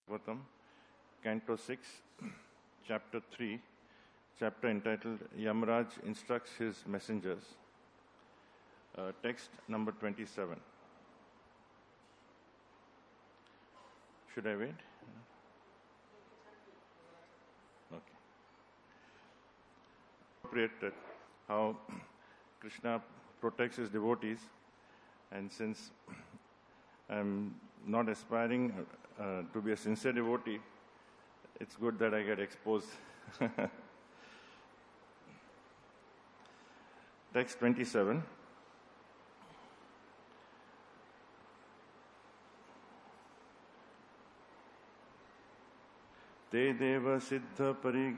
Bhagavatam, Canto 6, Chapter 3, chapter entitled Yamraj Instructs His Messengers. Text number 27. Should I wait? Okay. Appropriate that how Krishna protects his devotees, and since I'm not aspiring to be a sincere devotee, it's good that I get exposed. Text 27. Te deva siddha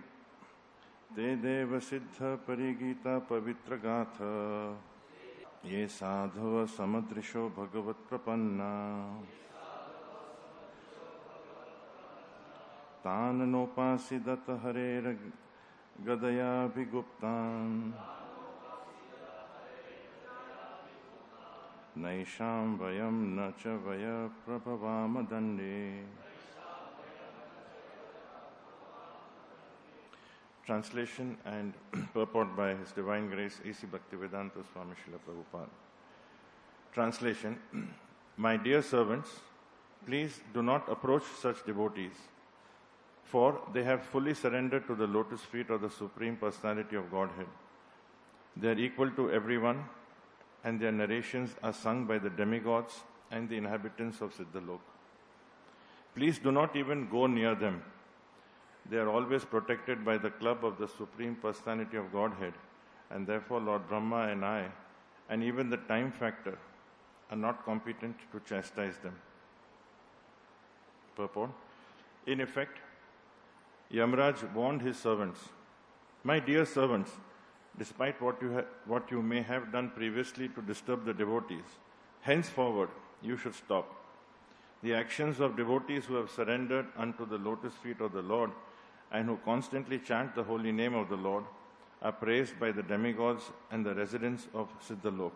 parigita pavitra gatha ye sadhava samadrisho bhagavat prapanna tan nopasidat harer gadaya viguptan naisham vayam nacha vaya prabhavama dande. Translation and purport by His Divine Grace A.C. Bhaktivedanta Swami Srila Prabhupada. Translation. My dear servants, please do not approach such devotees, for they have fully surrendered to the lotus feet of the Supreme Personality of Godhead. They are equal to everyone, and their narrations are sung by the demigods and the inhabitants of Siddhalok. Please do not even go near them. They are always protected by the club of the Supreme Personality of Godhead, and therefore Lord Brahma and I, and even the time factor, are not competent to chastise them. Purport. In effect, Yamraj warned his servants, my dear servants, despite what you may have done previously to disturb the devotees, henceforward you should stop. The actions of devotees who have surrendered unto the lotus feet of the Lord and who constantly chant the holy name of the Lord are praised by the demigods and the residents of Siddhalok.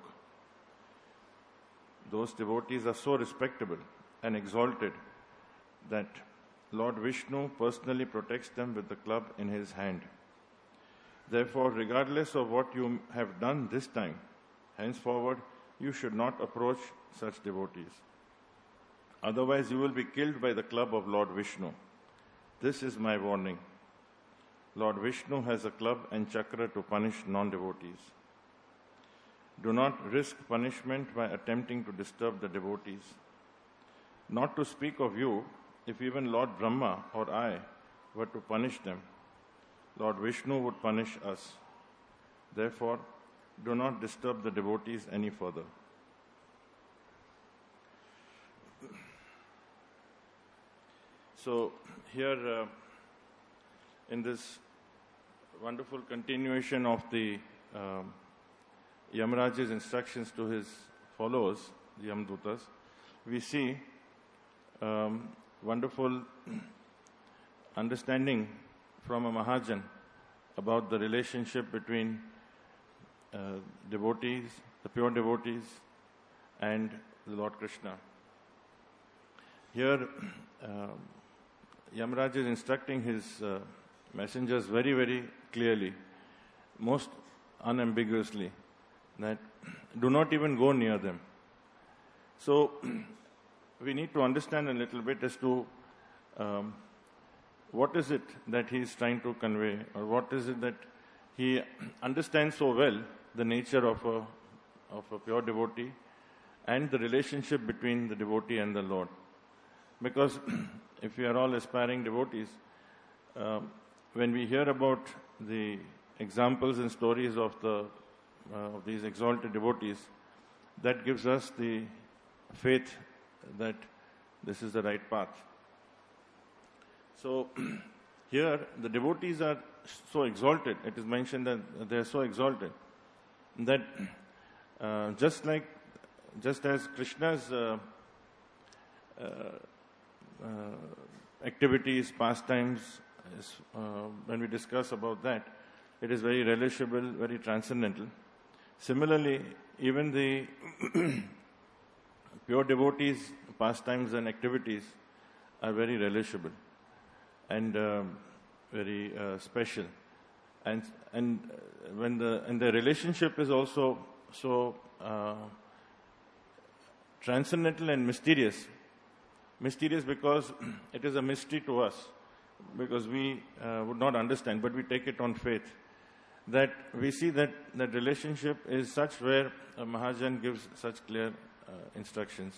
Those devotees are so respectable and exalted that Lord Vishnu personally protects them with the club in his hand. Therefore, regardless of what you have done this time, henceforward you should not approach such devotees. Otherwise, you will be killed by the club of Lord Vishnu. This is my warning. Lord Vishnu has a club and chakra to punish non-devotees. Do not risk punishment by attempting to disturb the devotees. Not to speak of you, if even Lord Brahma or I were to punish them, Lord Vishnu would punish us. Therefore, do not disturb the devotees any further. So here in this wonderful continuation of the Yamraj's instructions to his followers, the Yamdutas, we see wonderful understanding from a Mahajan about the relationship between devotees, the pure devotees, and the Lord Krishna. Here, Yamraj is instructing his messengers very, very clearly, most unambiguously, that do not even go near them. So, we need to understand a little bit as to what is it that he is trying to convey, or what is it that he understands so well, the nature of a pure devotee and the relationship between the devotee and the Lord. Because if we are all aspiring devotees, when we hear about the examples and stories of these exalted devotees, that gives us the faith that this is the right path. So here the devotees are so exalted. It is mentioned that they are so exalted that just as Krishna's activities, pastimes, when we discuss about that, it is very relishable, very transcendental. Similarly, even the pure devotees' pastimes and activities are very relishable and very special. And when the relationship is also so transcendental and mysterious. Mysterious because it is a mystery to us, because we would not understand, but we take it on faith. That we see that relationship is such where Mahajan gives such clear instructions.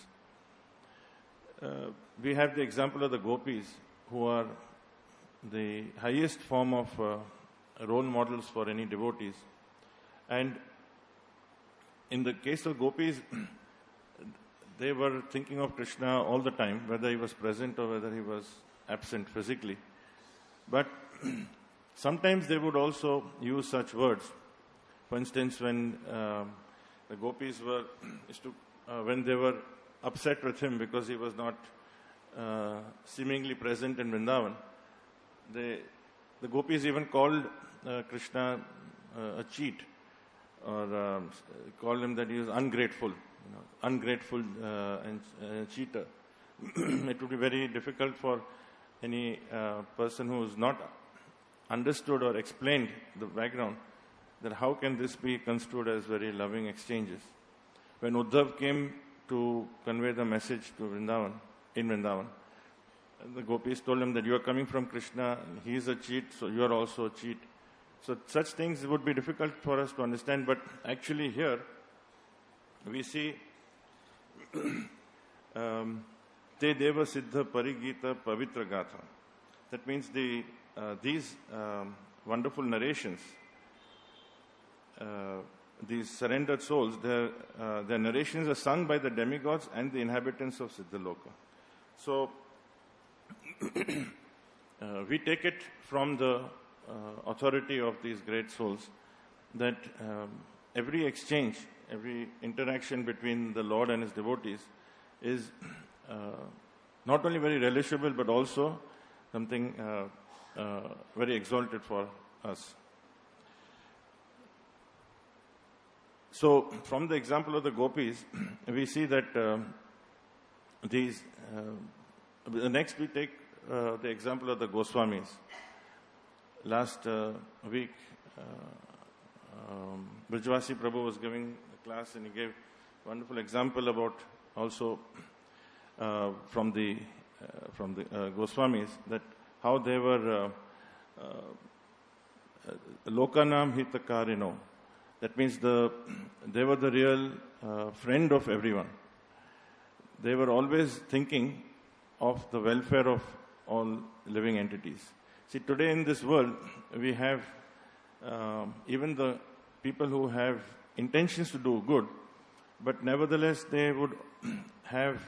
We have the example of the gopis, who are the highest form of role models for any devotees. And in the case of gopis, they were thinking of Krishna all the time, whether he was present or whether he was absent physically. But sometimes they would also use such words. For instance, when the gopis were, when they were upset with him because he was not seemingly present in Vrindavan, the gopis even called Krishna a cheat, or called him that he was ungrateful, ungrateful and cheater. It would be very difficult for any person who is not understood or explained the background, that how can this be construed as very loving exchanges. When Uddhav came to convey the message to Vrindavan, in Vrindavan, the gopis told him that you are coming from Krishna, he is a cheat, so you are also a cheat. So such things would be difficult for us to understand, but actually here we see Te Deva Siddha Parigita Pavitra Gatha. That means these wonderful narrations, these surrendered souls, their narrations are sung by the demigods and the inhabitants of Siddhaloka. So we take it from the authority of these great souls that every exchange, every interaction between the Lord and his devotees is not only very relishable but also something very exalted for us. So from the example of the gopis, we see that next we take the example of the Goswamis. Last week, Brijvasi Prabhu was giving a class and he gave a wonderful example about also from the Goswamis, that how they were Lokanam Hitakarino. That means they were the real friend of everyone. They were always thinking of the welfare of all living entities. See, today in this world, we have even the people who have intentions to do good, but nevertheless they would have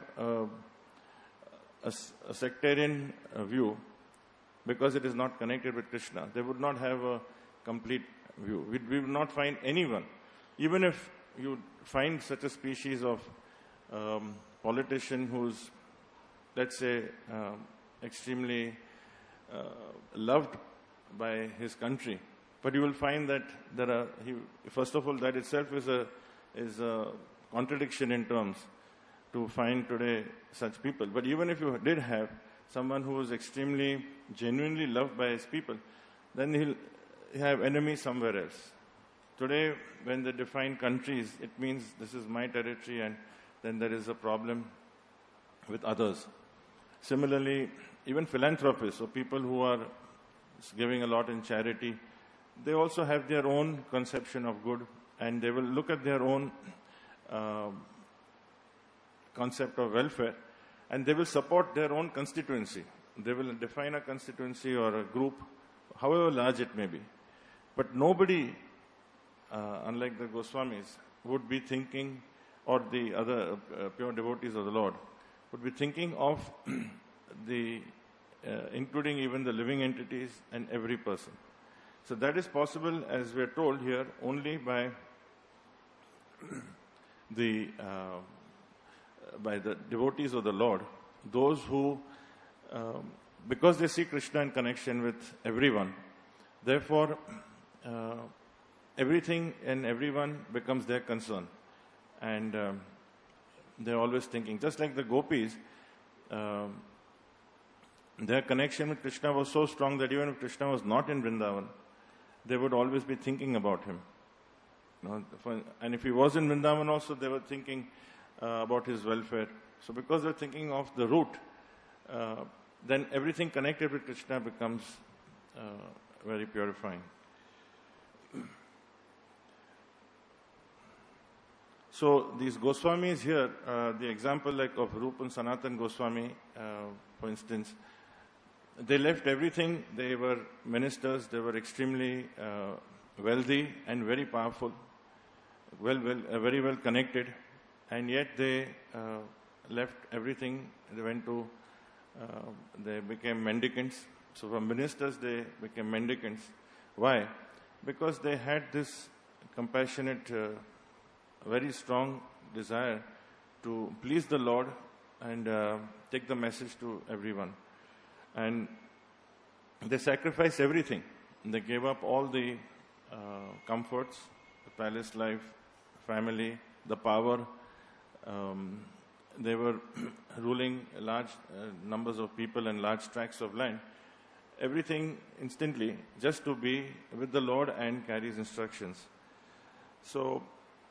a sectarian view because it is not connected with Krishna. They would not have a complete view. We would not find anyone, even if you find such a species of politician who's, let's say, extremely loved by his country, but you will find that first of all, that itself is a contradiction in terms to find today such people. But even if you did have someone who is extremely genuinely loved by his people, then he'll have enemies somewhere else. Today, when they define countries, it means this is my territory, and then there is a problem with others. Similarly, even philanthropists, or people who are giving a lot in charity, they also have their own conception of good, and they will look at their own concept of welfare, and they will support their own constituency. They will define a constituency or a group, however large it may be. But nobody, unlike the Goswamis, would be thinking, or the other pure devotees of the Lord, would be thinking of including even the living entities and every person. So that is possible, as we are told here, only by the devotees of the Lord, those who, because they see Krishna in connection with everyone, therefore everything and everyone becomes their concern, and they're always thinking, just like the gopis, their connection with Krishna was so strong that even if Krishna was not in Vrindavan, they would always be thinking about him. And if he was in Vrindavan also, they were thinking about his welfare. So because they're thinking of the root, then everything connected with Krishna becomes very purifying. So these Goswamis here, the example like of Rupa and Sanatan Goswami, for instance, they left everything. They were ministers. They were extremely wealthy and very powerful, very well connected, and yet they left everything. They went to, they became mendicants. So from ministers, they became mendicants. Why? Because they had this compassionate, very strong desire to please the Lord and take the message to everyone. And they sacrificed everything. They gave up all the comforts, the palace life, family, the power. They were ruling large numbers of people and large tracts of land. Everything instantly, just to be with the Lord and carry His instructions. So,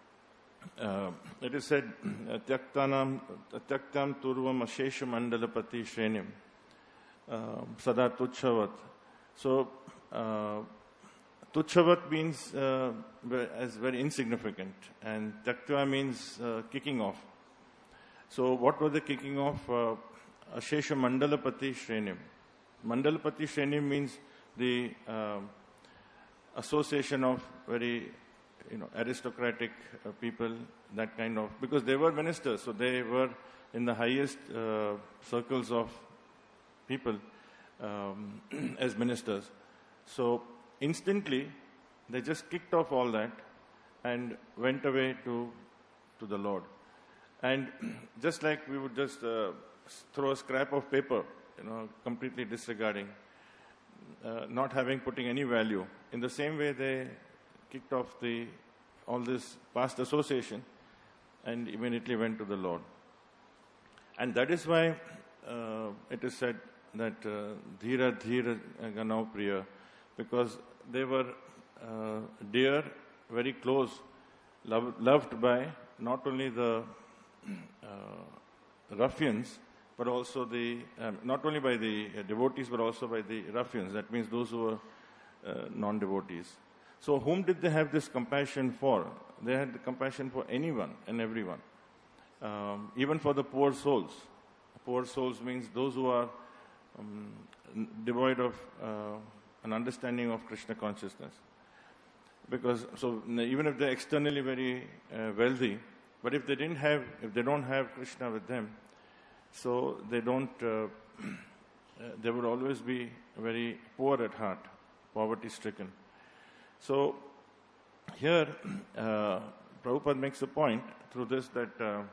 it is said, Tyaktam turvam ashesha mandalapati shrenim sada tuchhavat. So, tuchhavat means as very insignificant, and tyaktva means kicking off. So, what was the kicking off? Ashesha mandalapati shrenim. Mandalapati shrenim means the association of very aristocratic people, that kind of, because they were ministers, so they were in the highest circles of people as ministers. So instantly, they just kicked off all that and went away to the Lord. And just like we would just throw a scrap of paper, completely disregarding, not putting any value. In the same way, they kicked off all this past association and immediately went to the Lord. And that is why it is said that dhira dhira ganau priya, because they were dear, very close, loved by not only the ruffians, but also not only by the devotees, but also by the ruffians. That means those who were non-devotees. So whom did they have this compassion for? They had the compassion for anyone and everyone, even for the poor souls. Poor souls means those who are devoid of an understanding of Krishna consciousness. Because even if they're externally very wealthy, but if they don't have Krishna with them, so they would always be very poor at heart, poverty-stricken. So here, Prabhupada makes a point through this that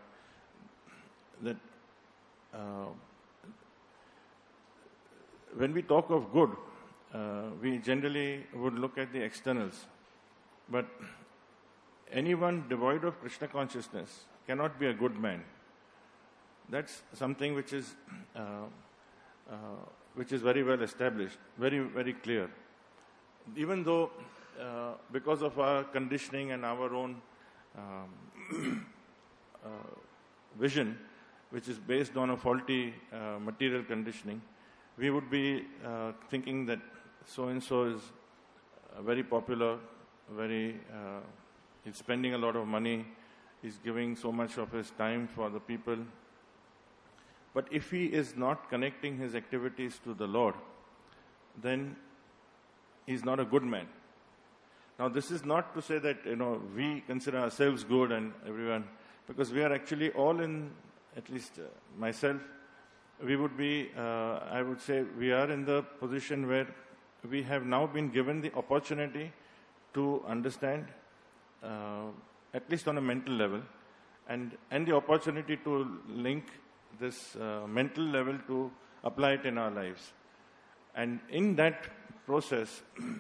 when we talk of good, we generally would look at the externals. But anyone devoid of Krishna consciousness cannot be a good man. That's something which is very well established, very, very clear. Even though, because of our conditioning and our own vision, which is based on a faulty material conditioning, we would be thinking that so-and-so is very popular, he's spending a lot of money, he's giving so much of his time for the people. But if he is not connecting his activities to the Lord, then he's not a good man. Now, this is not to say that, we consider ourselves good and everyone, because we are actually all in, at least myself, we would be, I would say, we are in the position where we have now been given the opportunity to understand, at least on a mental level, and the opportunity to link this mental level to apply it in our lives. And in that process,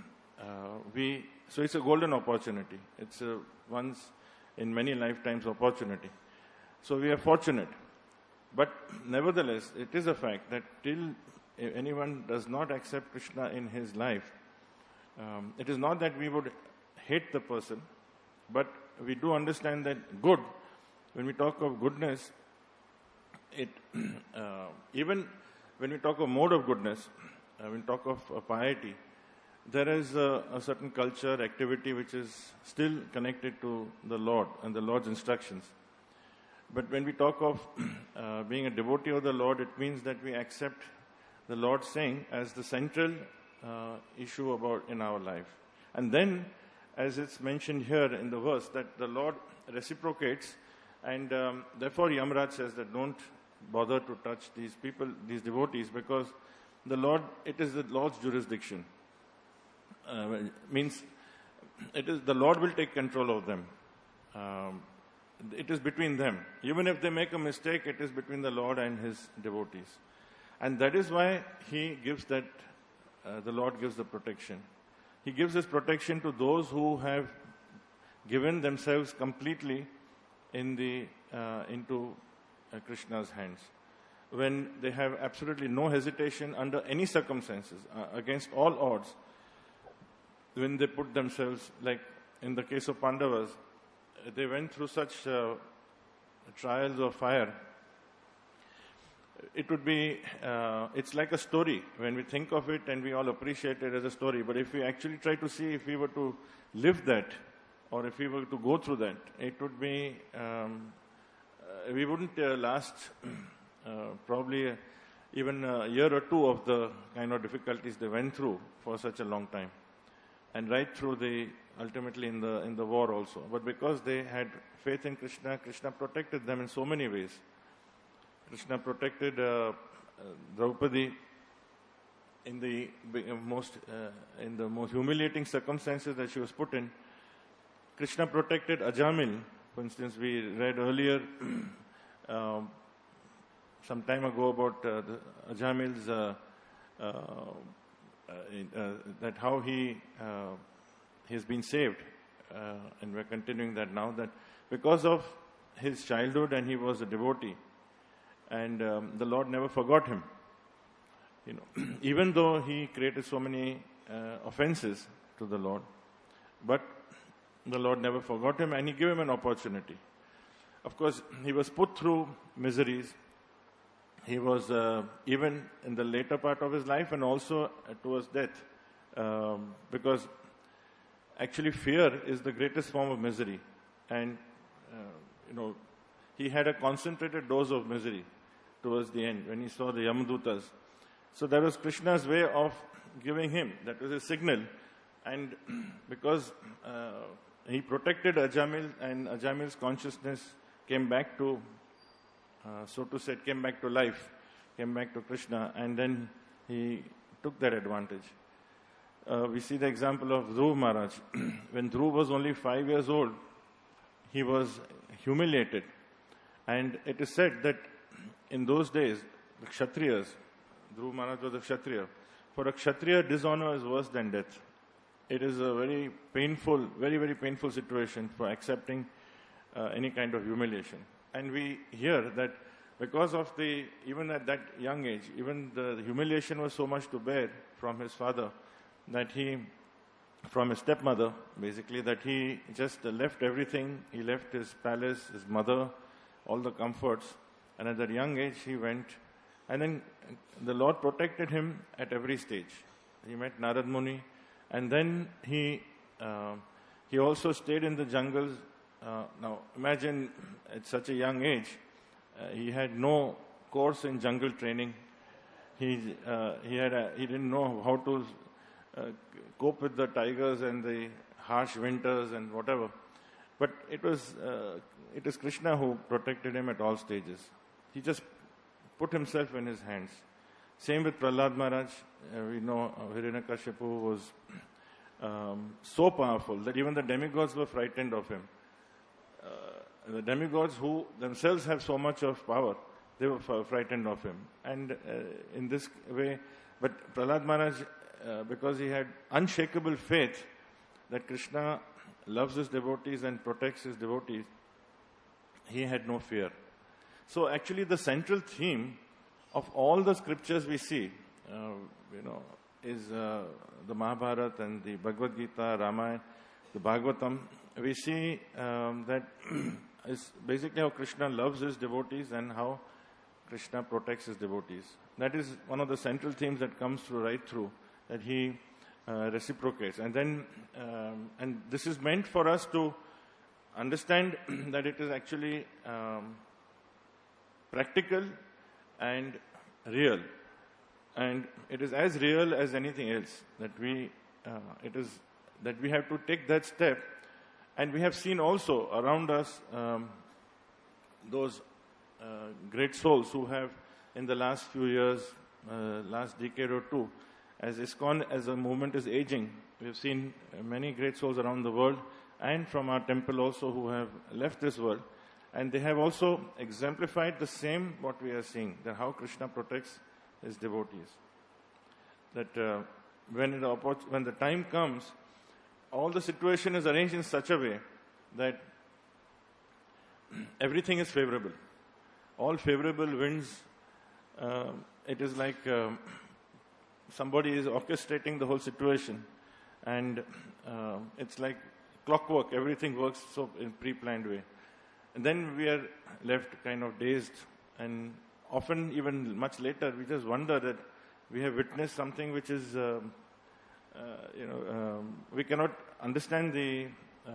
so it's a golden opportunity. It's a once in many lifetimes opportunity. So we are fortunate. But nevertheless, it is a fact that till if anyone does not accept Krishna in his life, it is not that we would hate the person, but we do understand that good, when we talk of goodness, it even when we talk of mode of goodness, when we talk of piety, there is a certain culture, activity which is still connected to the Lord and the Lord's instructions. But when we talk of being a devotee of the Lord, it means that we accept the Lord's saying as the central issue about in our life. And then, as it's mentioned here in the verse, that the Lord reciprocates, and therefore Yamraj says that don't bother to touch these people, these devotees, because it is the Lord's jurisdiction. Means it is the Lord will take control of them. It is between them. Even if they make a mistake, it is between the Lord and his devotees. And that is why he gives that, the Lord gives the protection. He gives his protection to those who have given themselves completely into Krishna's hands. When they have absolutely no hesitation under any circumstances, against all odds, when they put themselves, like in the case of Pandavas, they went through such trials of fire. It would be, it's like a story when we think of it, and we all appreciate it as a story. But if we actually try to see if we were to live that, or if we were to go through that, it would be, we wouldn't last probably even a year or two of the kind of difficulties they went through for such a long time. And right through ultimately in the war also. But because they had faith in Krishna, Krishna protected them in so many ways. Krishna protected Draupadi in the most humiliating circumstances that she was put in. Krishna protected Ajamil. For instance, we read earlier some time ago about Ajamil's that how he has been saved, and we're continuing that now, that because of his childhood and he was a devotee, and the Lord never forgot him. Even though he created so many offenses to the Lord, but the Lord never forgot him, and he gave him an opportunity. Of course, he was put through miseries. He was, even in the later part of his life and also towards death, because actually fear is the greatest form of misery. And, he had a concentrated dose of misery towards the end when he saw the Yamadutas. So that was Krishna's way of giving him, that was a signal. And because he protected Ajamil, and Ajamil's consciousness came back to, so to say, it came back to life, came back to Krishna, and then he took that advantage. We see the example of Dhruv Maharaj. When Dhruv was only 5 years old, he was humiliated. And it is said that in those days, the Kshatriyas, Dhruv Maharaj was a Kshatriya. For a Kshatriya, dishonor is worse than death. It is a very painful, very, very painful situation for accepting any kind of humiliation. And we hear that because of even at that young age, even the humiliation was so much to bear from his father, from his stepmother, basically, that he just left everything. He left his palace, his mother, all the comforts. And at that young age, he went. And then the Lord protected him at every stage. He met Narad Muni. And then he also stayed in the jungles. Now, imagine at such a young age, he had no course in jungle training. He didn't know how to cope with the tigers and the harsh winters and whatever. But it is Krishna who protected him at all stages. He just put himself in his hands. Same with Prahlad Maharaj. We know Hiranyakashipu was so powerful that even the demigods were frightened of him. The demigods, who themselves have so much of power, they were frightened of him. And in this way, but Prahlad Maharaj, because he had unshakable faith that Krishna loves his devotees and protects his devotees, he had no fear. So actually the central theme of all the scriptures we see you know, is the Mahabharata and the Bhagavad Gita, Ramayana, the Bhagavatam, we see that is basically how Krishna loves his devotees and how Krishna protects his devotees. That is one of the central themes that comes through right through, that he reciprocates. And then, and this is meant for us to understand that it is actually practical and real. And it is as real as anything else, that we have to take that step. And we have seen also around us those great souls who have, in the last few years, last decade or two, as ISKCON as a movement is aging, we have seen many great souls around the world and from our temple also who have left this world. And they have also exemplified the same what we are seeing, that how Krishna protects his devotees. That when the time comes, all the situation is arranged in such a way that everything is favorable. All favorable winds, it is like somebody is orchestrating the whole situation. And it's like clockwork, everything works so in pre-planned way. And then we are left kind of dazed, and often even much later we just wonder that we have witnessed something which is, we cannot understand the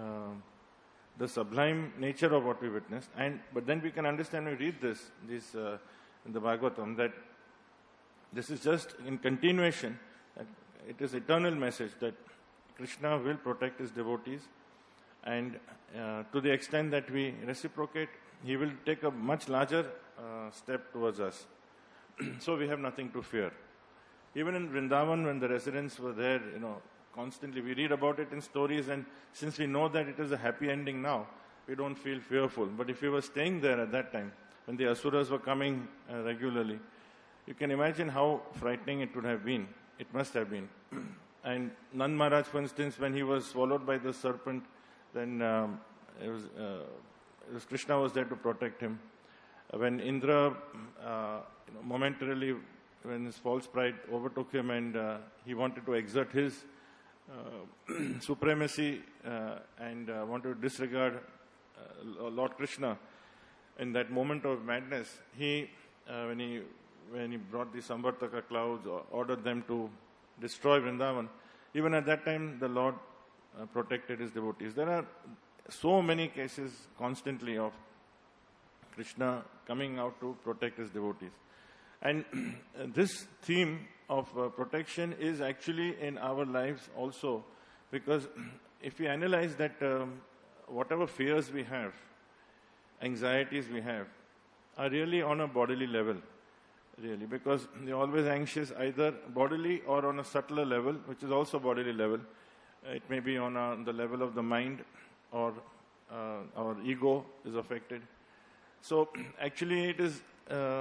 sublime nature of what we witnessed. But then we can understand when we read this in the Bhagavatam, that this is just in continuation. It is eternal message that Krishna will protect his devotees, and to the extent that we reciprocate, he will take a much larger step towards us. So we have nothing to fear. Even in Vrindavan, when the residents were there, constantly we read about it in stories, and since we know that it is a happy ending now, we don't feel fearful. But if we were staying there at that time, when the asuras were coming regularly, you can imagine how frightening it would have been. It must have been. And Nand Maharaj, for instance, when he was swallowed by the serpent, then it was Krishna was there to protect him. When Indra, momentarily, when his false pride overtook him and he wanted to exert his supremacy and wanted to disregard Lord Krishna, in that moment of madness, when he brought the Samvartaka clouds, ordered them to destroy Vrindavan, even at that time the Lord protected his devotees. There are so many cases constantly of Krishna coming out to protect his devotees. And this theme of protection is actually in our lives also, because if we analyze that whatever fears we have, anxieties we have, are really on a bodily level, really, because they're always anxious either bodily or on a subtler level, which is also bodily level. It may be on the level of the mind, or our ego is affected. So actually it is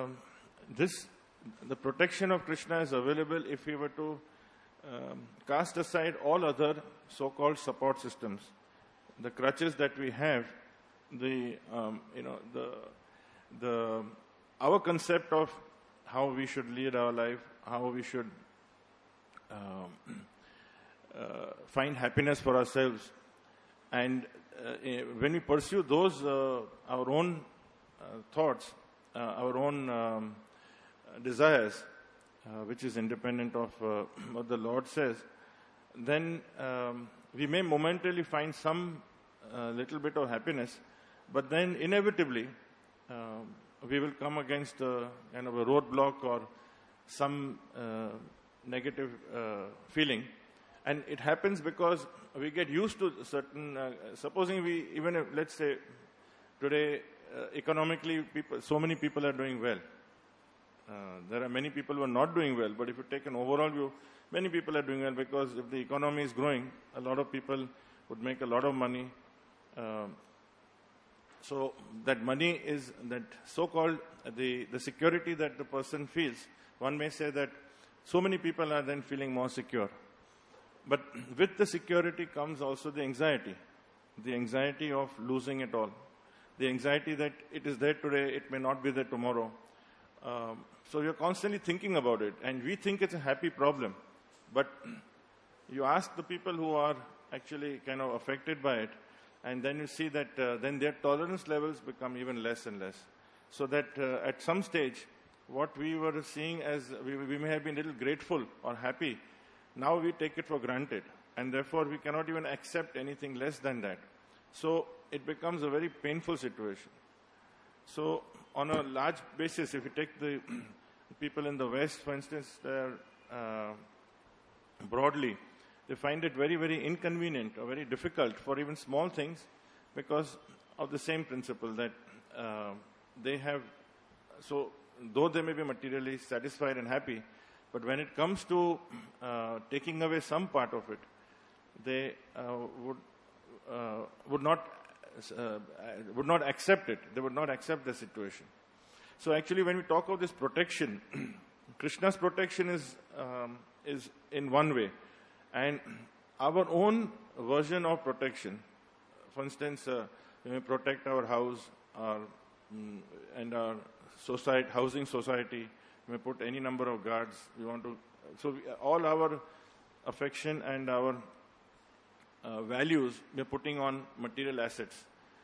the protection of Krishna is available if we were to cast aside all other so-called support systems. The crutches that we have, our concept of how we should lead our life, how we should find happiness for ourselves. And when we pursue those, our own thoughts, our own desires, which is independent of what the Lord says, then we may momentarily find some little bit of happiness, but then inevitably we will come against a kind of a roadblock or some negative feeling. And it happens because we get used to certain, supposing let's say today economically so many people are doing well. There are many people who are not doing well, but if you take an overall view, many people are doing well, because if the economy is growing, a lot of people would make a lot of money. So that money is that so-called the security that the person feels. One may say that so many people are then feeling more secure. But with the security comes also the anxiety of losing it all. The anxiety that it is there today, it may not be there tomorrow. So you're constantly thinking about it, and we think it's a happy problem. But you ask the people who are actually kind of affected by it, and then you see that then their tolerance levels become even less and less. So that at some stage, what we were seeing as we may have been a little grateful or happy, now we take it for granted. And therefore, we cannot even accept anything less than that. So it becomes a very painful situation. So on a large basis, if you take the people in the West, for instance, broadly, they find it very, very inconvenient or very difficult for even small things because of the same principle that they have. So though they may be materially satisfied and happy, but when it comes to taking away some part of it, they would not accept it. They would not accept the situation. So actually, when we talk of this protection, Krishna's protection is in one way, and our own version of protection. For instance, we may protect our house, and our housing society. We may put any number of guards. We want to. So all our affection and our values we are putting on material assets.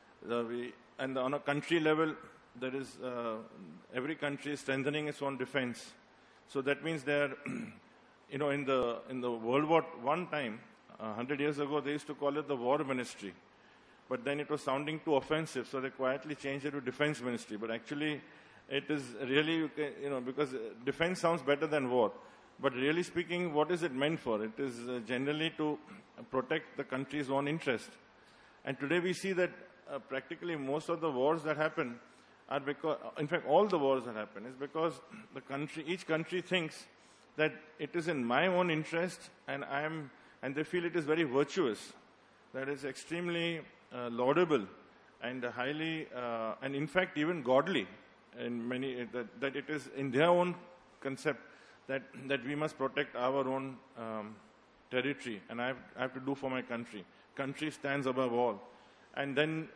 And on a country level, there is every country is strengthening its own defense. So that means they're, in the World War I time, 100 years ago, they used to call it the War Ministry. But then it was sounding too offensive, so they quietly changed it to Defense Ministry. But actually, it is really, because defense sounds better than war. But really speaking, what is it meant for? It is generally to protect the country's own interest. And today we see that practically most of the wars that happen are because, in fact, all the wars that happen is because each country thinks that it is in my own interest, and they feel it is very virtuous, that is extremely laudable and highly, and in fact even godly, in many that it is in their own concept that we must protect our own territory, and I have to do for my country. Country stands above all, and then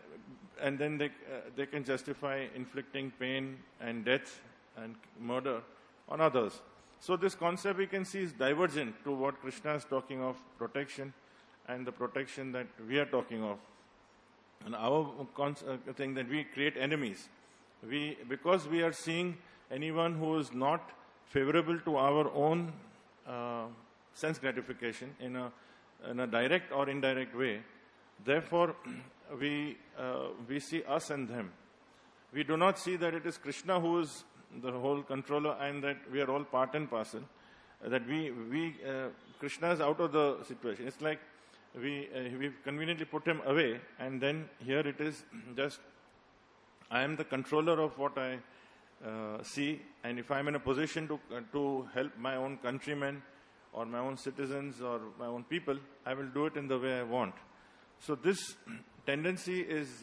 they can justify inflicting pain and death and murder on others. So this concept we can see is divergent to what Krishna is talking of protection and the protection that we are talking of. And our thing that we create enemies. Because we are seeing anyone who is not favorable to our own sense gratification in a direct or indirect way, therefore we see us and them. We do not see that it is Krishna who is the whole controller and that we are all part and parcel. That Krishna is out of the situation. It's like we've conveniently put him away, and then here it is just I am the controller of what I see, and if I'm in a position to help my own countrymen or my own citizens or my own people, I will do it in the way I want. So this tendency is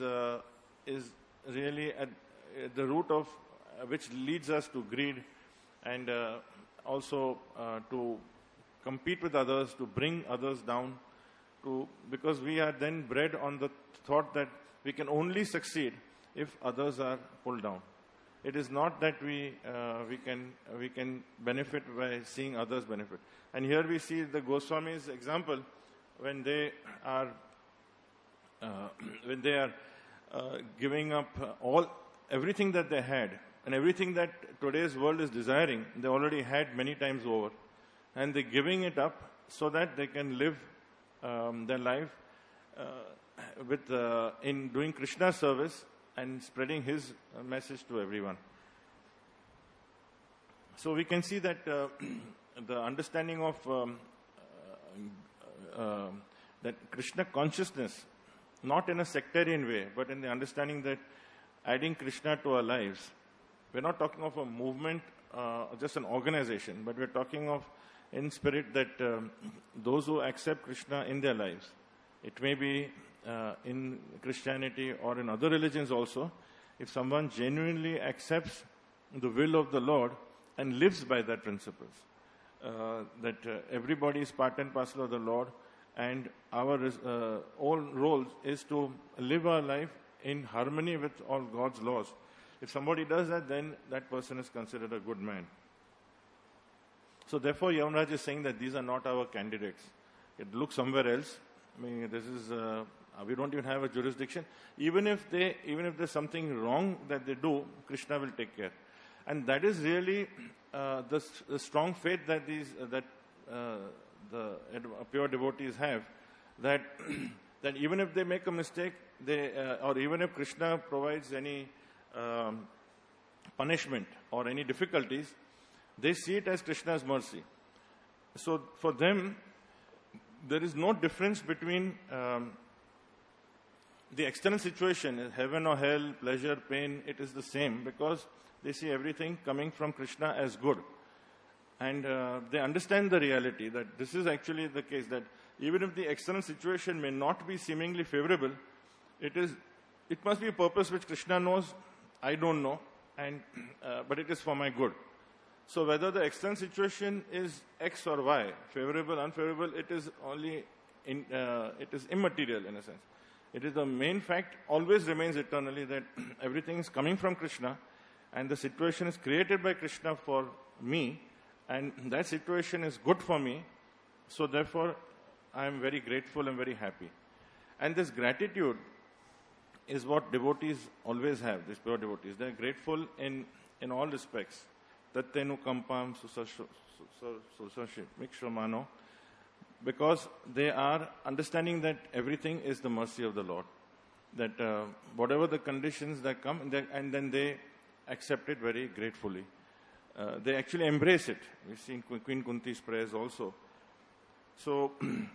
really at the root of which leads us to greed and also to compete with others, to bring others down, because we are then bred on the thought that we can only succeed if others are pulled down. It is not that we can benefit by seeing others benefit. And here we see the Goswamis' example when they are giving up everything that they had and everything that today's world is desiring. They already had many times over, and they're giving it up so that they can live their life in doing Krishna's service and spreading his message to everyone. So we can see that the understanding of that Krishna consciousness, not in a sectarian way, but in the understanding that adding Krishna to our lives, we're not talking of a movement, just an organization, but we're talking of in spirit that those who accept Krishna in their lives, it may be in Christianity or in other religions also, if someone genuinely accepts the will of the Lord and lives by that principles, that everybody is part and parcel of the Lord, and our own role is to live our life in harmony with all God's laws. If somebody does that, then that person is considered a good man. So therefore, Yamaraj is saying that these are not our candidates. It looks somewhere else. I mean, this is, we don't even have a jurisdiction. Even if there's something wrong that they do, Krishna will take care. And that is really the strong faith that the pure devotees have, that that even if they make a mistake, or even if Krishna provides any punishment or any difficulties, they see it as Krishna's mercy. So for them, there is no difference between the external situation, heaven or hell, pleasure, pain, it is the same, because they see everything coming from Krishna as good. And they understand the reality that this is actually the case, that even if the external situation may not be seemingly favorable, it must be a purpose which Krishna knows, I don't know, and but it is for my good. So whether the external situation is X or Y, favorable, unfavorable, it is only it is immaterial in a sense. It is the main fact always remains eternally, that everything is coming from Krishna, and the situation is created by Krishna for me, and that situation is good for me. So therefore, I am very grateful and very happy. And this gratitude is what devotees always have, these pure devotees. They are grateful in all respects. Tattenu kampam susashit mikshramano, because they are understanding that everything is the mercy of the Lord. That whatever the conditions that come, and then they accept it very gratefully. They actually embrace it. We've seen Queen Kunti's prayers also. So,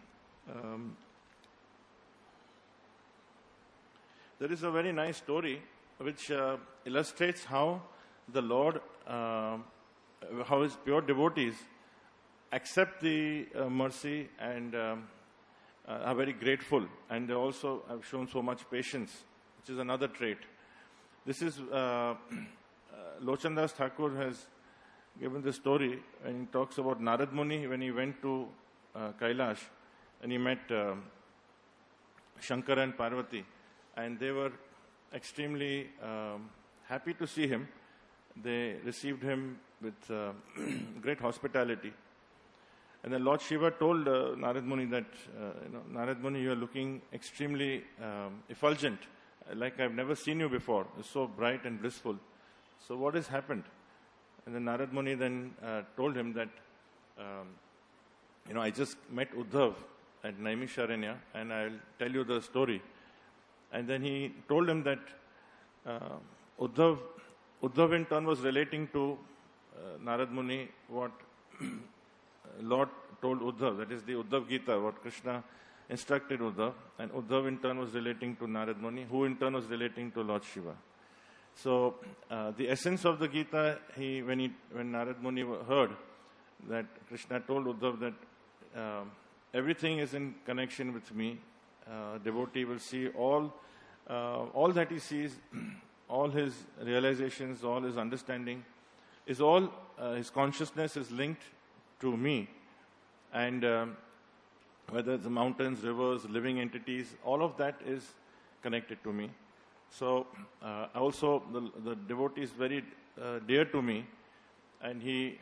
there is a very nice story which illustrates how the Lord, how his pure devotees accept the mercy and are very grateful. And they also have shown so much patience, which is another trait. This is, Lochan Das Thakur has given the story, and he talks about Narad Muni when he went to Kailash and he met Shankara and Parvati, and they were extremely happy to see him. They received him with great hospitality. And then Lord Shiva told Narad Muni that, Narad Muni, you are looking extremely effulgent, like I've never seen you before. You're so bright and blissful. So what has happened? And then Narad Muni then told him that, I just met Uddhav at Naimisharanya, and I'll tell you the story. And then he told him that Uddhav in turn was relating to Narad Muni what Lord told Uddhav, that is the Uddhav Gita, what Krishna instructed Uddhav, and Uddhav in turn was relating to Narad Muni, who in turn was relating to Lord Shiva. So the essence of the Gita, when Narad Muni heard that Krishna told Uddhav that everything is in connection with me, devotee will see all that he sees, all his realizations, all his understanding, is all, his consciousness is linked to me. And whether it's the mountains, rivers, living entities, all of that is connected to me. So also the devotee is very dear to me, and he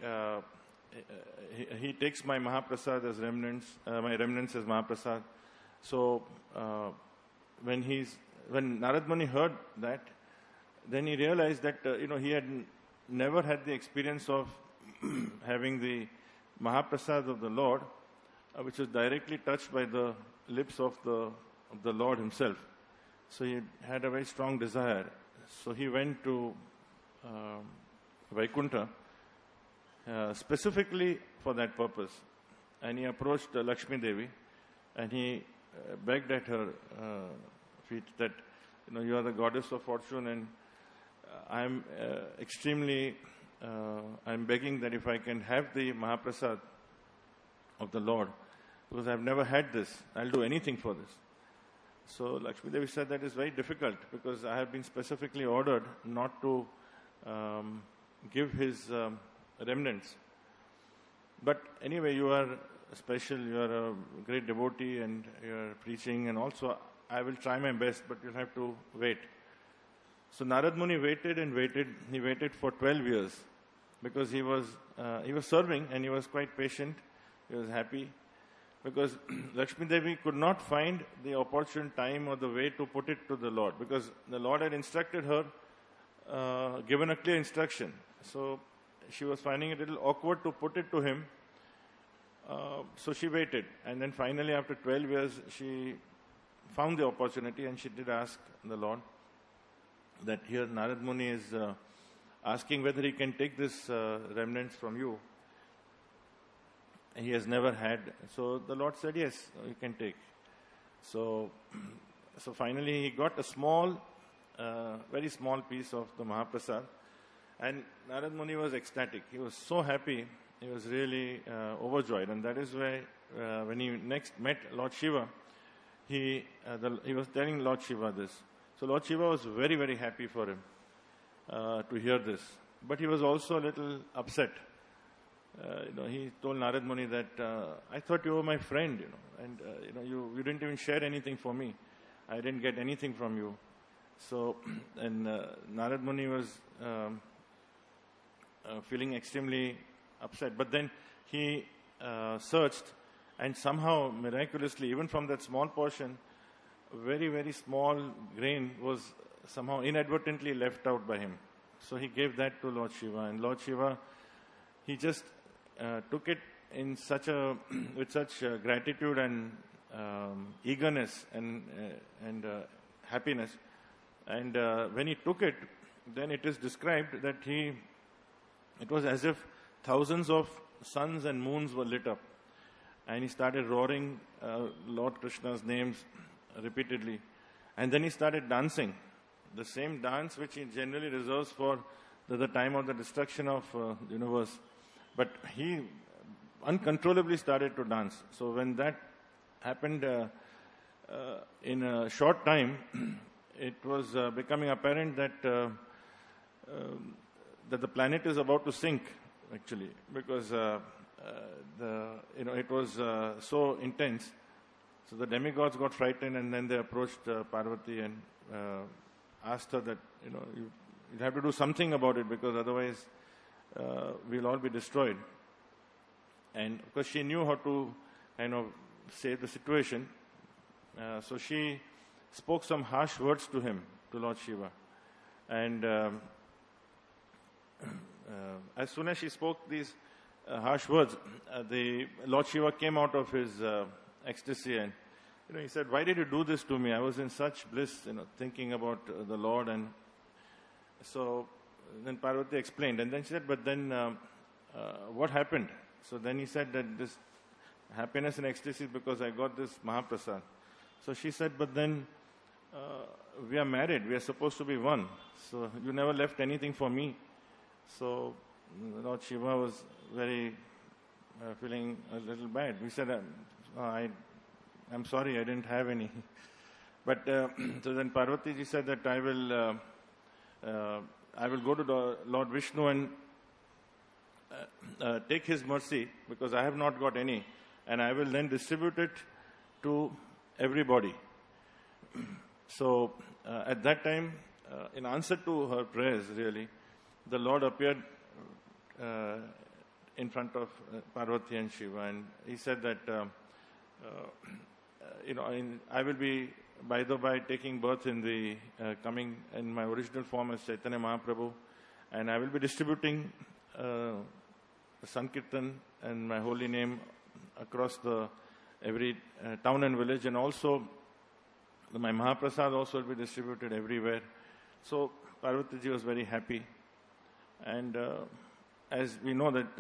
takes my Mahaprasad as remnants, my remnants as Mahaprasad. So when Narad Muni heard that, then he realized that he had never had the experience of having the Mahaprasad of the Lord, which is directly touched by the lips of the Lord himself. So he had a very strong desire. So he went to Vaikuntha specifically for that purpose. And he approached Lakshmi Devi, and he begged at her feet that, you are the goddess of fortune, and I'm extremely, I'm begging that if I can have the Mahaprasad of the Lord, because I've never had this, I'll do anything for this. So Lakshmi Devi said that is very difficult, because I have been specifically ordered not to give his remnants. But anyway, you are special, you are a great devotee, and you are preaching, and also I will try my best, but you'll have to wait. So Narad Muni waited and waited. He waited for 12 years because he was serving and he was quite patient. He was happy because Lakshmi Devi could not find the opportune time or the way to put it to the Lord, because the Lord had instructed her, given a clear instruction. So she was finding it a little awkward to put it to him. So she waited, and then finally after 12 years she found the opportunity, and she did ask the Lord that here Narad Muni is asking whether he can take this remnants from you. He has never had. So the Lord said, yes, you can take. So finally he got a small, very small piece of the Mahaprasad, and Narad Muni was ecstatic. He was so happy. He was really overjoyed, and that is why when he next met Lord Shiva, he was telling Lord Shiva this. So Lord Shiva was very, very happy for him to hear this. But he was also a little upset. He told Narad Muni that, I thought you were my friend, and you didn't even share anything for me. I didn't get anything from you. So, and Narad Muni was feeling extremely upset. But then he searched, and somehow, miraculously, even from that small portion, very, very small grain was somehow inadvertently left out by him. So he gave that to Lord Shiva, and Lord Shiva, he just took it in with such gratitude and eagerness and happiness. And when he took it, then it is described that it was as if thousands of suns and moons were lit up. And he started roaring Lord Krishna's names repeatedly. And then he started dancing, the same dance which he generally reserves for the time of the destruction of the universe. But he uncontrollably started to dance. So when that happened in a short time, it was becoming apparent that the planet is about to sink, actually, because it was so intense. So the demigods got frightened, and then they approached Parvati and asked her that you have to do something about it, because otherwise we'll all be destroyed. And because she knew how to kind of save the situation, so she spoke some harsh words to him, to Lord Shiva. And as soon as she spoke these harsh words, the Lord Shiva came out of his ecstasy, and he said, "Why did you do this to me? I was in such bliss, thinking about the Lord." And so then Parvati explained, and then she said, "But then what happened?" So then he said that this happiness and ecstasy is because I got this Mahaprasad. So she said, "But then we are married. We are supposed to be one. So you never left anything for me." So Lord Shiva was very feeling a little bad. We said, I'm sorry, I didn't have any. But so then Parvati ji said that I will go to Lord Vishnu and take his mercy, because I have not got any, and I will then distribute it to everybody. So at that time, in answer to her prayers, really, the Lord appeared in front of Parvati and Shiva, and he said that, I will be, by taking birth in the coming in my original form as Chaitanya Mahaprabhu, and I will be distributing Sankirtan and my holy name across every town and village, and also my Mahaprasad also will be distributed everywhere. So Parvati ji was very happy, and as we know that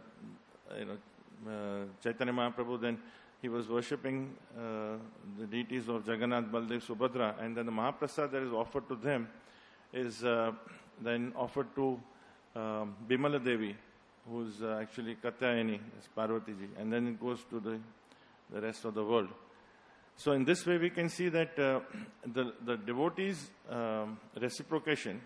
Chaitanya Mahaprabhu, then he was worshipping the deities of Jagannath, Baldev, Subhadra, and then the Mahaprasad that is offered to them is then offered to Bimala Devi, who is actually Katyayani, is Parvati ji, and then it goes to the rest of the world. So in this way we can see that the devotees' reciprocation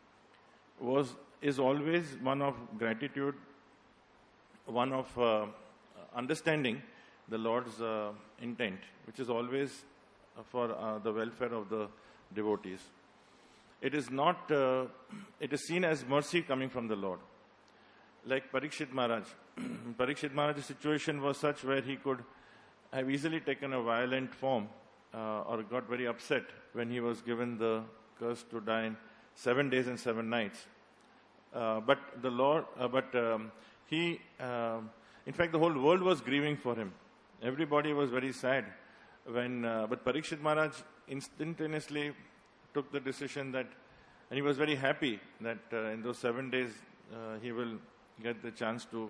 is always one of gratitude, one of understanding the Lord's intent, which is always for the welfare of the devotees. it is not, it is seen as mercy coming from the Lord. Like Parikshit Maharaj. Parikshit Maharaj's situation was such where he could have easily taken a violent form or got very upset when he was given the curse to die in 7 days and 7 nights. But the Lord, he, in fact, the whole world was grieving for him. Everybody was very sad when, but Parikshit Maharaj instantaneously took the decision that, and he was very happy that in those 7 days he will get the chance to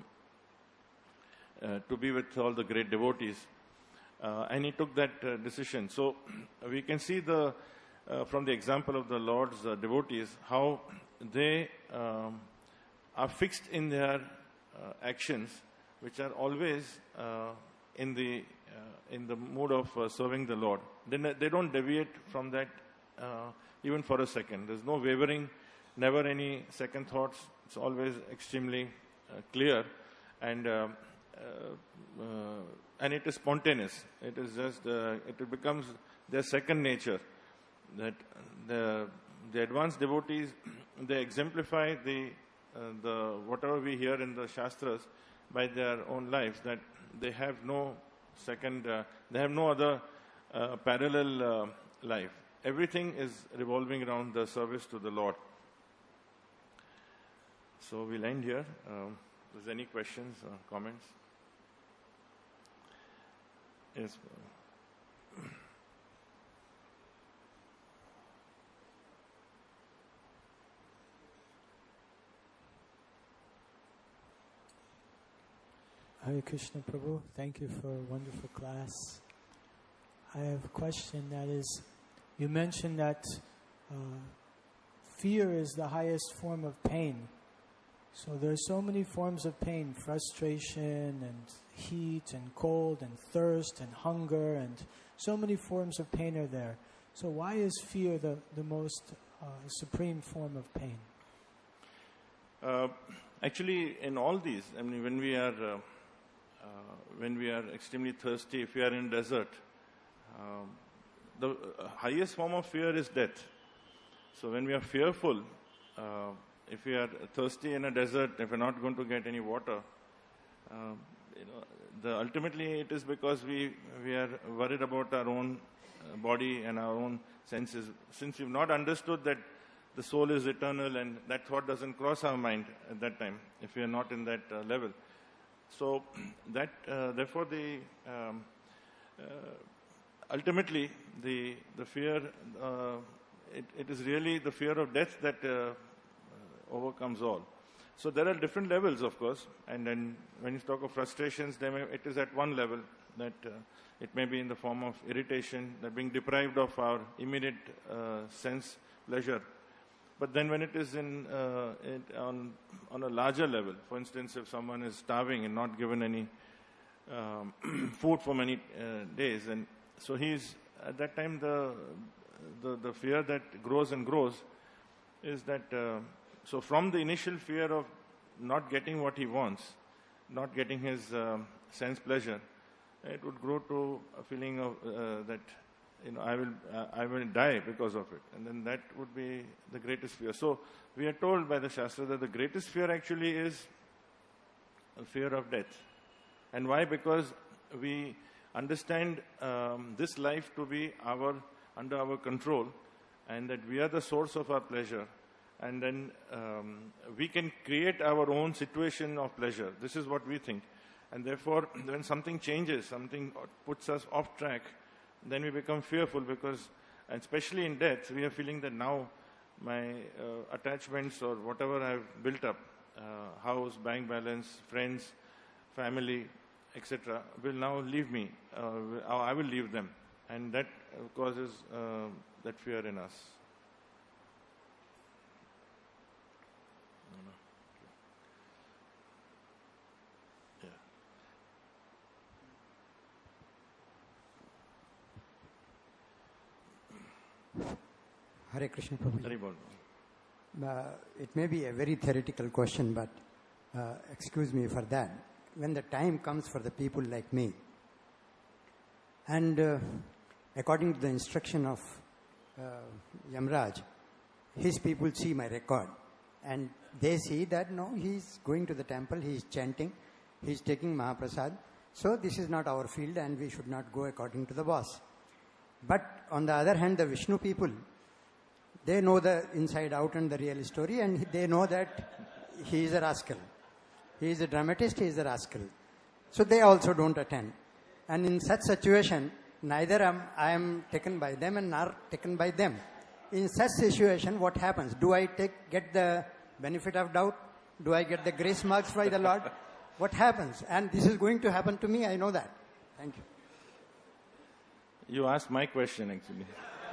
be with all the great devotees. And he took that decision. So we can see from the example of the Lord's devotees, how they are fixed in their actions, which are always in the mood of serving the Lord. They don't deviate from that even for a second. There's no wavering, never any second thoughts. It's always extremely clear, and it is spontaneous. It is just it becomes their second nature. That the advanced devotees, they exemplify the whatever we hear in the Shastras by their own lives, that they have no second, they have no other parallel life. Everything is revolving around the service to the Lord. So we'll end here. If there's any questions or comments? Yes. Hare Krishna Prabhu, thank you for a wonderful class. I have a question, that is, you mentioned that fear is the highest form of pain. So there are so many forms of pain, frustration and heat and cold and thirst and hunger, and so many forms of pain are there. So why is fear the most supreme form of pain? Actually, in all these, I mean, when we are extremely thirsty, if we are in desert, the highest form of fear is death. So when we are fearful, if we are thirsty in a desert, if we're not going to get any water, ultimately it is because we are worried about our own body and our own senses. Since we've not understood that the soul is eternal, and that thought doesn't cross our mind at that time, if we are not in that level. So that, therefore, ultimately the fear, it is really the fear of death that overcomes all. So there are different levels, of course, and then when you talk of frustrations, it is at one level, that it may be in the form of irritation, that being deprived of our immediate sense pleasure. But then when it is on a larger level, for instance, if someone is starving and not given any food for many days, and so he's, at that time, the fear that grows and grows is that, so from the initial fear of not getting what he wants, not getting his sense pleasure, it would grow to a feeling of that, I will die because of it. And then that would be the greatest fear. So we are told by the Shastra that the greatest fear actually is a fear of death. And why? Because we understand this life to be under our control, and that we are the source of our pleasure. And then we can create our own situation of pleasure. This is what we think. And therefore, when something changes, something puts us off track, then we become fearful, because, and especially in death, we are feeling that now my attachments or whatever I've built up, house, bank balance, friends, family, etc., will now leave me. I will leave them. And that causes that fear in us. Hare Krishna Prabhu. Hari Bol. It may be a very theoretical question, but excuse me for that. When the time comes for the people like me, and according to the instruction of Yamraj, his people see my record. And they see that, no, he's going to the temple, he's chanting, he's taking Mahaprasad. So this is not our field and we should not go according to the boss. But on the other hand, the Vishnu people, they know the inside out and the real story, and they know that he is a rascal. He is a dramatist, he is a rascal. So they also don't attend. And in such situation, neither I am taken by them and nor taken by them. In such situation, what happens? Do I get the benefit of doubt? Do I get the grace marks by the Lord? What happens? And this is going to happen to me, I know that. Thank you. You asked my question, actually.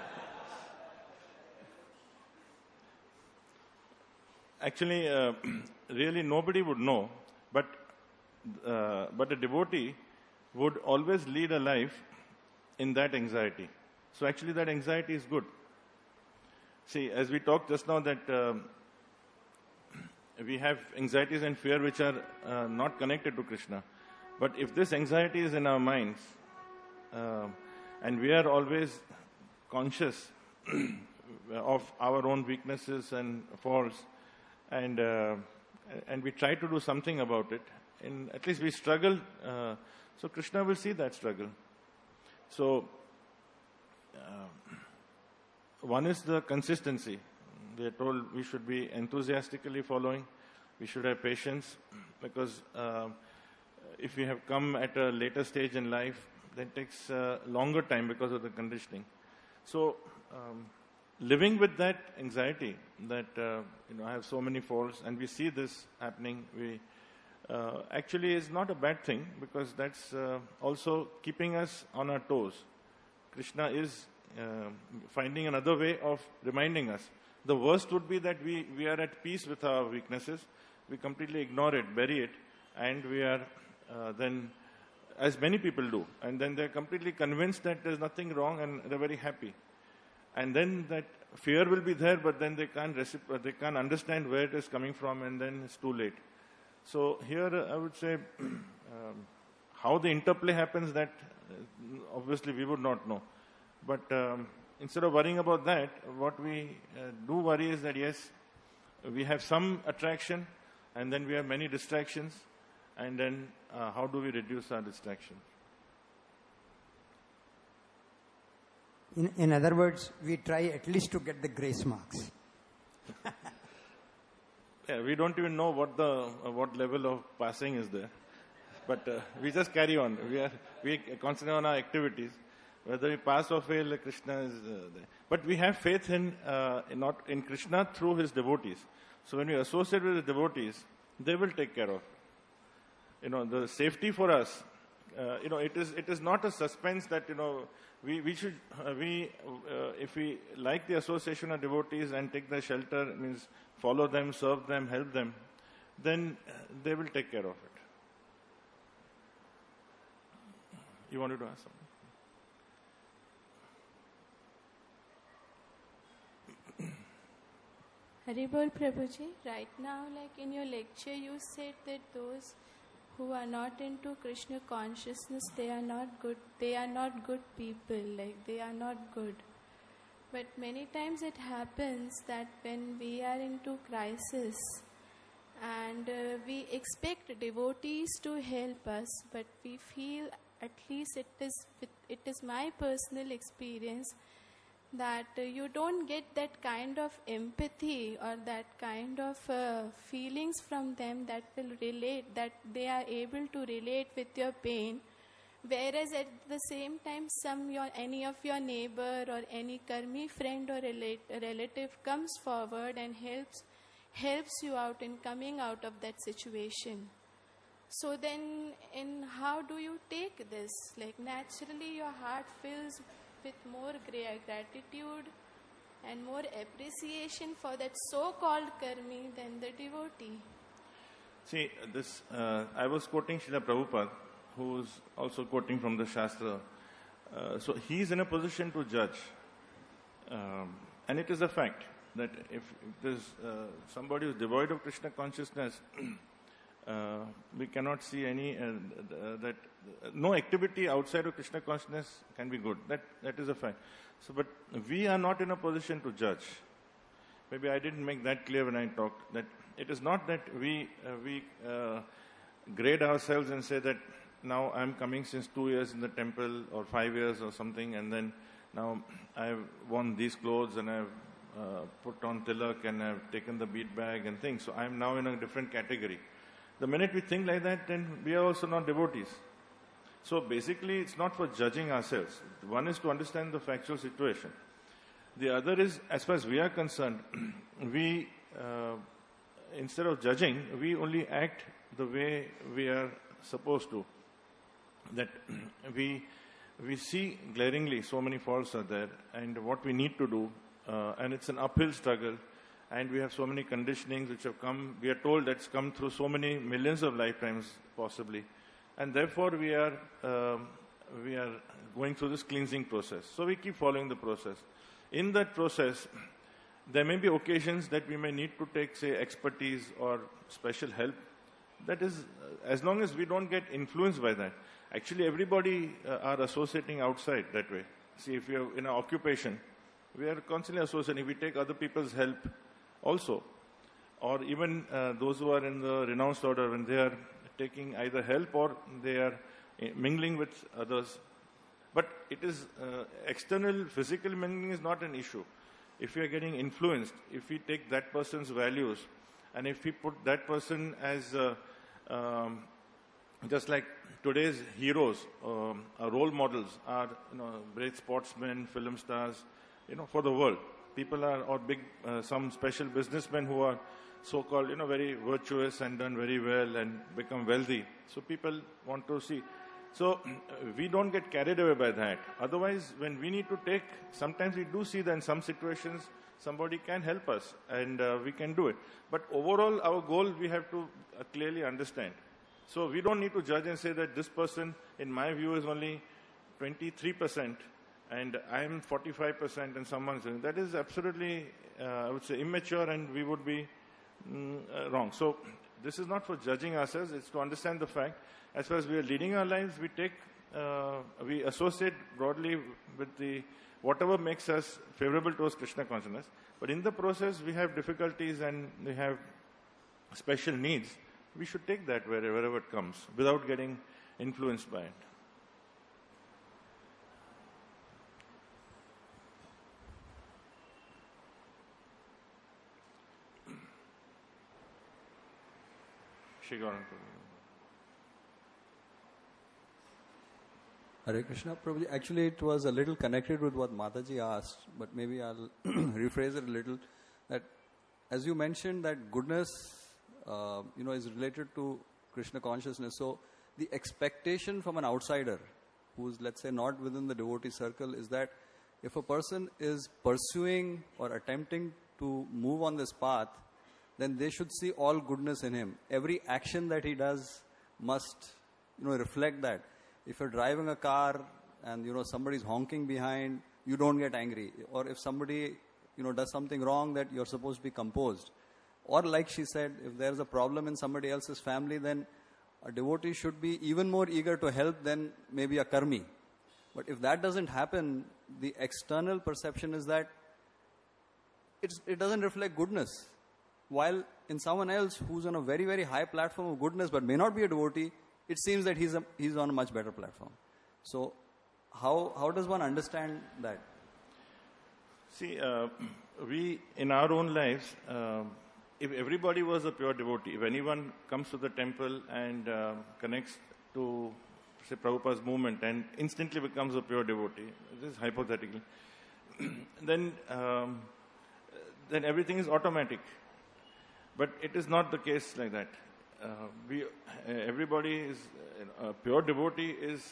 Actually, really nobody would know, but a devotee would always lead a life in that anxiety. So actually that anxiety is good. See, as we talked just now that we have anxieties and fear which are not connected to Krishna. But if this anxiety is in our minds, and we are always conscious of our own weaknesses and faults, and we try to do something about it, and at least we struggle, so Krishna will see that struggle. So, one is the consistency. We are told we should be enthusiastically following, we should have patience, because if we have come at a later stage in life, then it takes longer time because of the conditioning. So, living with that anxiety that I have so many faults, and we see this happening, we actually is not a bad thing, because that's also keeping us on our toes. Krishna is finding another way of reminding us. The worst would be that we are at peace with our weaknesses, we completely ignore it, bury it, and we are then, as many people do, and then they're completely convinced that there's nothing wrong and they're very happy. And then that fear will be there, but then they can't understand where it is coming from, and then it's too late. So here I would say how the interplay happens, that obviously we would not know. But instead of worrying about that, what we do worry is that yes, we have some attraction and then we have many distractions, and then how do we reduce our distraction? In other words, we try at least to get the grace marks. Yeah, we don't even know what level of passing is there, but we just carry on. We concentrate on our activities. Whether we pass or fail, Krishna is there. But we have faith in Krishna through his devotees. So when we associate with the devotees, they will take care of. The safety for us. It is not a suspense that we should if we like the association of devotees and take their shelter, means follow them, serve them, help them, then they will take care of it. You wanted to ask something? Haribol Prabhuji, right now, like in your lecture, you said that those who are not into Krishna consciousness, they are not good. They are not good people. Like they are not good. But many times it happens that when we are into crisis and we expect devotees to help us, but we feel, at least it is my personal experience, that you don't get that kind of empathy or that kind of feelings from them that will relate, that they are able to relate with your pain. Whereas at the same time, any of your neighbor or any karmi friend or relative comes forward and helps you out in coming out of that situation. So then, how do you take this? Like naturally, your heart fills with more gratitude and more appreciation for that so-called karmi than the devotee. See, this I was quoting Srila Prabhupada, who is also quoting from the Shastra. So he is in a position to judge. And it is a fact that if there's somebody who is devoid of Krishna consciousness, we cannot see any that no activity outside of Krishna consciousness can be good. That is a fact. So, but we are not in a position to judge. maybe I didn't make that clear when I talked, that it is not that we grade ourselves and say that now I'm coming since 2 years in the temple or 5 years or something, and then now I've worn these clothes and I've put on tilak and I've taken the bead bag and things, so I'm now in a different category. The minute we think like that, then we are also not devotees. So basically, it's not for judging ourselves. One is to understand the factual situation. The other is, as far as we are concerned, we, instead of judging, we only act the way we are supposed to. That we see glaringly so many faults are there, and what we need to do, and it's an uphill struggle, and we have so many conditionings which have come, we are told that's come through so many millions of lifetimes possibly, and therefore we are going through this cleansing process. So we keep following the process. In that process, there may be occasions that we may need to take, say, expertise or special help. That is, as long as we don't get influenced by that. Actually, everybody are associating outside that way. See, if you're in an occupation, we are constantly associating. We take other people's help also. Or even those who are in the renounced order, when they are taking either help or they are mingling with others. But it is external, physical mingling is not an issue. If we are getting influenced, if we take that person's values, and if we put that person as just like today's heroes, our role models are, great sportsmen, film stars, for the world. People are, or big, some special businessmen who are so-called, very virtuous and done very well and become wealthy. So people want to see. So we don't get carried away by that. Otherwise, when we need to take, sometimes we do see that in some situations, somebody can help us and we can do it. But overall, our goal, we have to clearly understand. So we don't need to judge and say that this person, in my view, is only 23% and I'm 45% and someone's doing. That is absolutely, I would say, immature, and we would be wrong. So this is not for judging ourselves, it's to understand the fact. As far as we are leading our lives, we associate broadly with whatever makes us favorable towards Krishna consciousness. But in the process, we have difficulties and we have special needs. We should take that wherever it comes, without getting influenced by it. Hare Krishna, Prabhuji. Actually, it was a little connected with what Mataji asked, but maybe I'll rephrase it a little. That, as you mentioned, that goodness, is related to Krishna consciousness. So, the expectation from an outsider, who's, let's say, not within the devotee circle, is that if a person is pursuing or attempting to move on this path, then they should see all goodness in him. Every action that he does must, reflect that. If you're driving a car and, somebody's honking behind, you don't get angry. Or if somebody, does something wrong, that you're supposed to be composed. Or like she said, if there's a problem in somebody else's family, then a devotee should be even more eager to help than maybe a karmi. But if that doesn't happen, the external perception is that it doesn't reflect goodness. While in someone else who's on a very, very high platform of goodness but may not be a devotee, it seems that he's on a much better platform. So how does one understand that? See, we, in our own lives, if everybody was a pure devotee, if anyone comes to the temple and connects to, say, Prabhupada's movement and instantly becomes a pure devotee, this is hypothetically, then everything is automatic. But it is not the case like that. Everybody is, a pure devotee is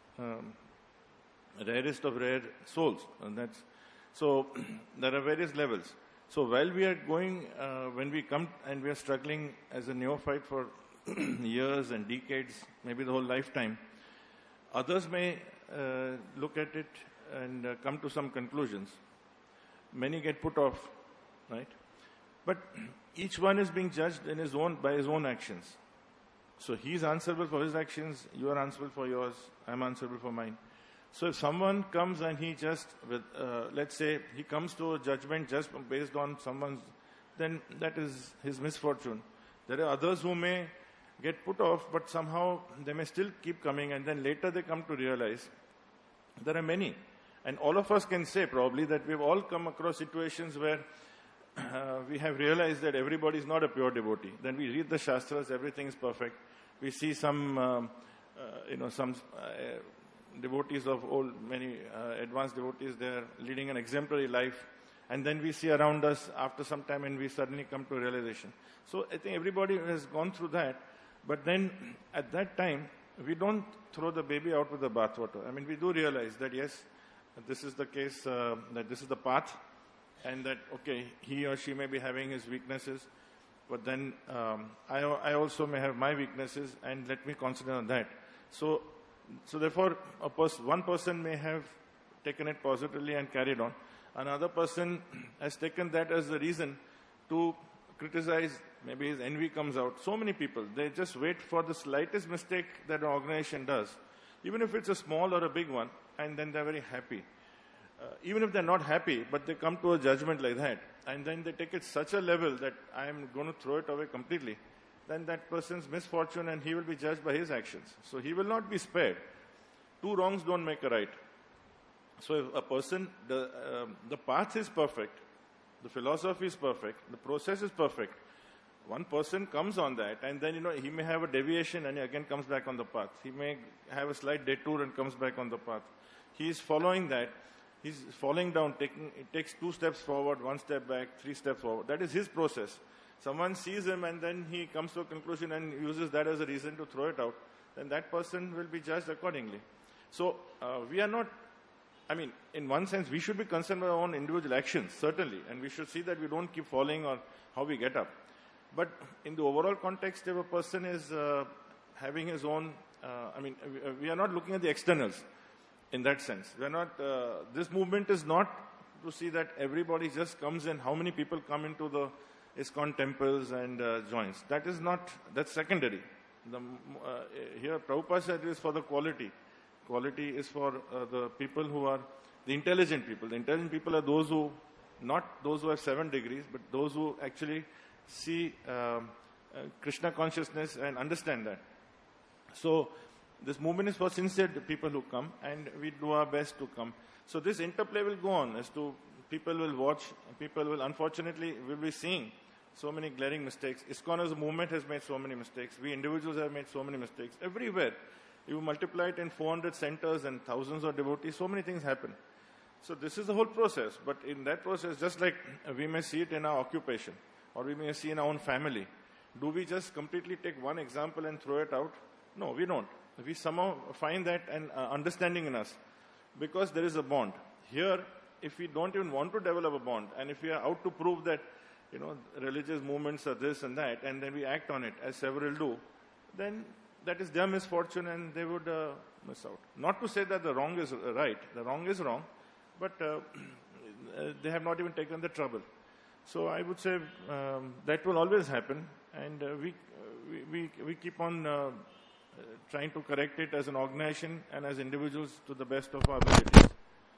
rarest of rare souls. And that's, so there are various levels. So while we are going, when we come and we are struggling as a neophyte for years and decades, maybe the whole lifetime, others may look at it and come to some conclusions. Many get put off, right? But each one is being judged by his own actions. So he is answerable for his actions, you are answerable for yours, I am answerable for mine. So if someone comes and he just, let's say, he comes to a judgment just based on someone's, then that is his misfortune. There are others who may get put off, but somehow they may still keep coming, and then later they come to realize there are many. And all of us can say probably that we've all come across situations where we have realized that everybody is not a pure devotee. Then we read the Shastras, everything is perfect. We see some, some devotees of old, many advanced devotees, they are leading an exemplary life. And then we see around us after some time and we suddenly come to realization. So I think everybody has gone through that. But then at that time, we don't throw the baby out with the bathwater. I mean, we do realize that yes, this is the case, that this is the path, and that, okay, he or she may be having his weaknesses, but then I also may have my weaknesses, and let me consider on that. So therefore, one person may have taken it positively and carried on. Another person has taken that as the reason to criticize, maybe his envy comes out. So many people, they just wait for the slightest mistake that an organization does, even if it's a small or a big one, and then they're very happy. Even if they're not happy, but they come to a judgment like that, and then they take it such a level that I'm going to throw it away completely, then that person's misfortune, and he will be judged by his actions. So he will not be spared. Two wrongs don't make a right. So if a person, the path is perfect, the philosophy is perfect, the process is perfect. One person comes on that, and then, he may have a deviation and he again comes back on the path. He may have a slight detour and comes back on the path. He is following that. He's falling down, it takes 2 steps forward, 1 step back, 3 steps forward. That is his process. Someone sees him and then he comes to a conclusion and uses that as a reason to throw it out. Then that person will be judged accordingly. So we are not, in one sense, we should be concerned with our own individual actions, certainly. And we should see that we don't keep falling or how we get up. But in the overall context, if a person is having his own, we are not looking at the externals. In that sense, we're not. This movement is not to see that everybody just comes in. How many people come into the ISKCON temples and joins? That is not. That's secondary. Here, Prabhupada said it is for the quality. Quality is for the people who are the intelligent people. The intelligent people are those who, not those who have 7 degrees, but those who actually see Krishna consciousness and understand that. So this movement is for sincere people who come, and we do our best to come. So this interplay will go on as to people will watch, people will, unfortunately, will be seeing so many glaring mistakes. ISKCON as a movement has made so many mistakes. We individuals have made so many mistakes. Everywhere. You multiply it in 400 centers and thousands of devotees, so many things happen. So this is the whole process. But in that process, just like we may see it in our occupation, or we may see in our own family, do we just completely take one example and throw it out? No, we don't. We somehow find that an understanding in us, because there is a bond. Here, if we don't even want to develop a bond, and if we are out to prove that, religious movements are this and that, and then we act on it, as several do, then that is their misfortune and they would miss out. Not to say that the wrong is right, the wrong is wrong, but they have not even taken the trouble. So I would say that will always happen, and we keep on trying to correct it as an organization and as individuals to the best of our abilities.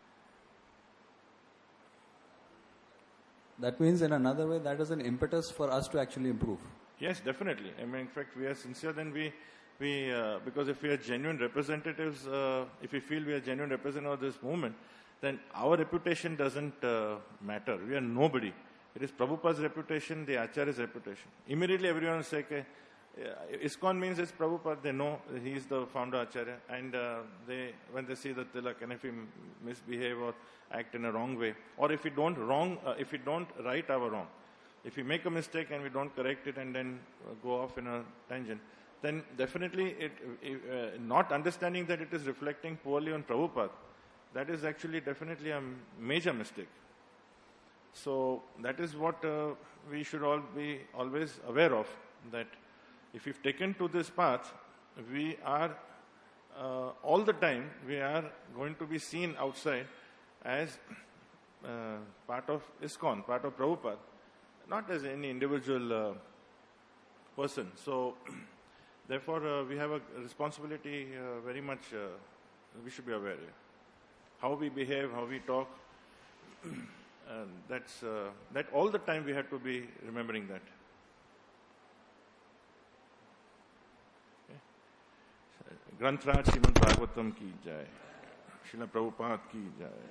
That means, in another way, that is an impetus for us to actually improve. Yes, definitely. In fact, we are sincere, then we because if we are genuine representatives, if we feel we are genuine representatives of this movement, then our reputation doesn't matter. We are nobody. It is Prabhupada's reputation, the Acharya's reputation. Immediately everyone will say, okay, ISKCON means it's Prabhupada. They know he is the founder Acharya, and when they see the Tilak, and if we misbehave or act in a wrong way, or if we don't right our wrong, if we make a mistake and we don't correct it and then go off in a tangent, then definitely not understanding that it is reflecting poorly on Prabhupada, that is actually definitely a major mistake. So that is what we should all be always aware of, that if we've taken to this path, we are all the time, we are going to be seen outside as part of ISKCON, part of Prabhupada, not as any individual person. So therefore, we have a responsibility very much, we should be aware. how we behave, how we talk. And that all the time we have to be remembering that. ग्रंथराज Shrimad Bhagavatam की जय, श्रील प्रभुपाद की जय.